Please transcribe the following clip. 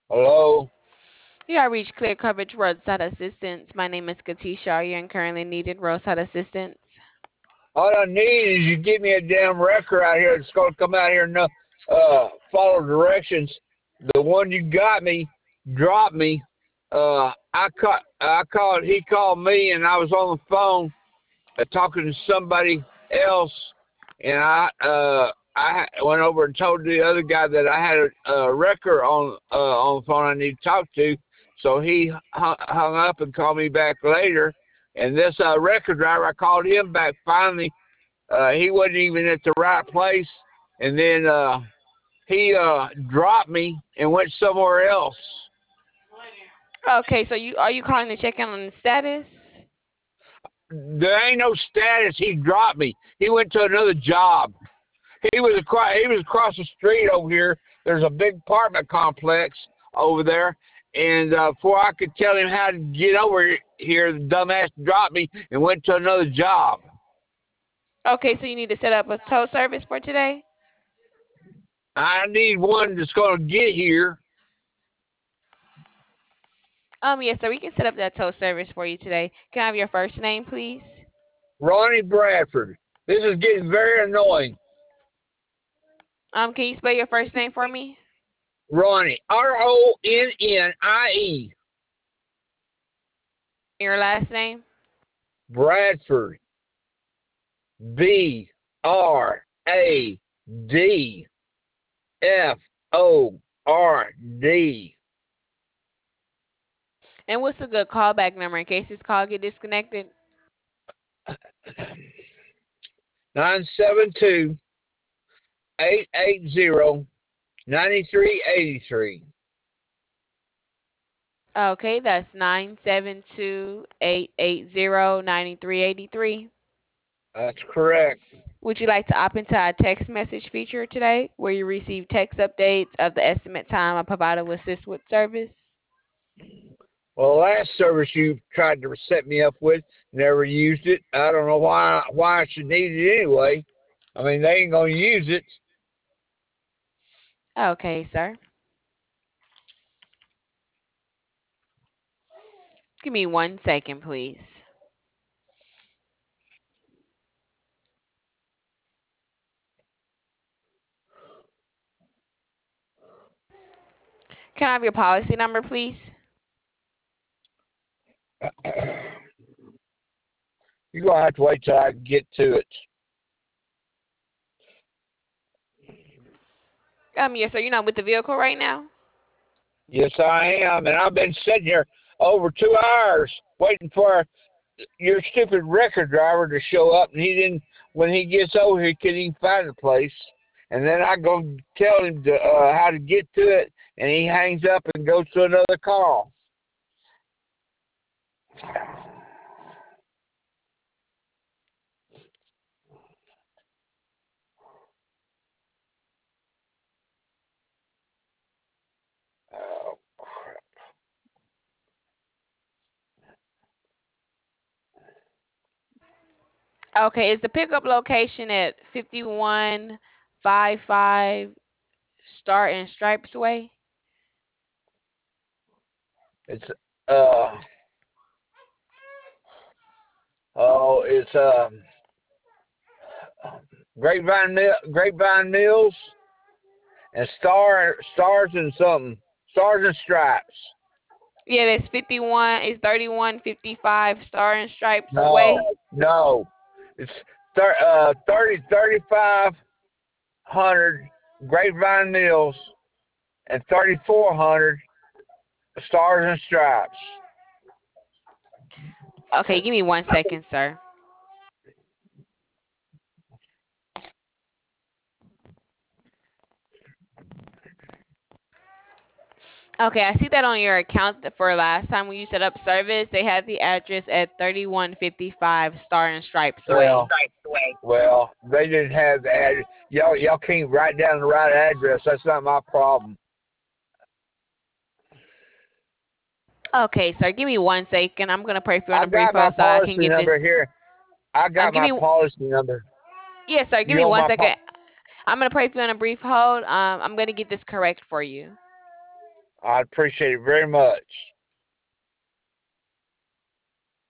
Hello? You have reached Clear Coverage Roadside Assistance. My name is Katisha. Are you in currently needed roadside assistance? All I need is you give me a damn wrecker out here that's going to come out here and follow directions. The one you got me dropped me. He called me, and I was on the phone talking to somebody else, and I went over and told the other guy that I had a wrecker on the phone I need to talk to. So he hung up and called me back later. And this wrecker driver, I called him back finally. He wasn't even at the right place, and then he dropped me and went somewhere else. Okay, so are you calling to check in on the status? There ain't no status. He dropped me. He went to another job. He was across the street over here. There's a big apartment complex over there, and before I could tell him how to get over here, the dumbass dropped me and went to another job. Okay, so you need to set up a tow service for today? I need one that's going to get here. Yes, so we can set up that tow service for you today. Can I have your first name, please? Ronnie Bradford. This is getting very annoying. Can you spell your first name for me? Ronnie, Ronnie, Your last name? Bradford, Bradford. And what's a good callback number in case this call get disconnected? 972 880 9383. Okay, that's 972-880-9383. That's correct. Would you like to opt into our text message feature today where you receive text updates of the estimate time a provider will assist with service? Well, the last service you tried to set me up with, never used it. I don't know why I should need it anyway. I mean, they ain't gonna use it. Okay, sir. Give me 1 second, please. Can I have your policy number, please? You're gonna have to wait till I get to it. Yes, sir. You're not with the vehicle right now? Yes, I am, and I've been sitting here over 2 hours waiting for your stupid record driver to show up, and he didn't. When he gets over here, can he find the place? And then I go tell him how to get to it, and he hangs up and goes to another call. Oh, Okay, is the pickup location at 5155 Star and Stripes Way? it's uh it's Grapevine Mills and Stars and something Stars and Stripes. Yeah, that's 51. It's 3155 Star and Stripes No, Way. no, it's 3500 Grapevine Mills and 3400 Stars and Stripes. Okay, give me 1 second, sir. Okay, I see that on your account for last time when you set up service, they had the address at 3155 Star and Stripes Well, Way. well, they didn't have the address. Y'all can't write down the right address. That's not my problem. Okay, sir, give me 1 second. I'm gonna pray for you on I a brief got my hold so I can policy get number this. here. I got Give my me, policy number. yes, sir. Give You me want one my second. I'm gonna pray for you on a brief hold. I'm gonna get this correct for you. I appreciate it very much.